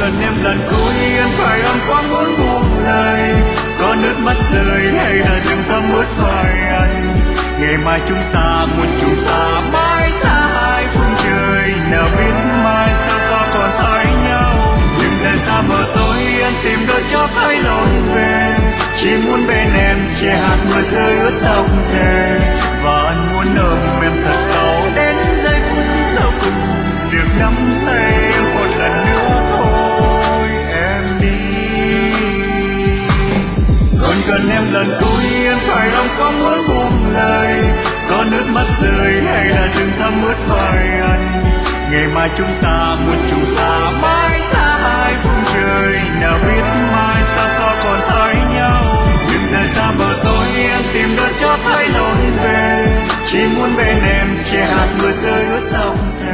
gần em lần cuối anh phải anh có muốn buông lời, có nước mắt rơi hay là rừng thắm ướt vai anh. Ngày mai chúng ta muốn chung xa mãi xa hai phương trời, nào biết mai sao ta còn thấy nhau. Nhưng rời xa mờ tối anh tìm đôi cho thấy lối về, chỉ muốn bên em che hạt mưa rơi ướt tóc thề. Và anh muốn ôm em thật lâu đến giây phút sau cùng, được nắm tay em một lần nữa thôi em đi. Còn gần em lần cuối anh phải lòng có muốn buông lời, có nước mắt rơi hay là rừng thắm ướt vai anh. Ngày mai chúng ta muốn chung xa mãi xa hai phương trời, nào biết mai sao ta còn thấy nhau. Nhưng rời xa bờ tối em tìm đợi cho thấy lối về, chỉ muốn bên em che hạt mưa rơi ướt tóc.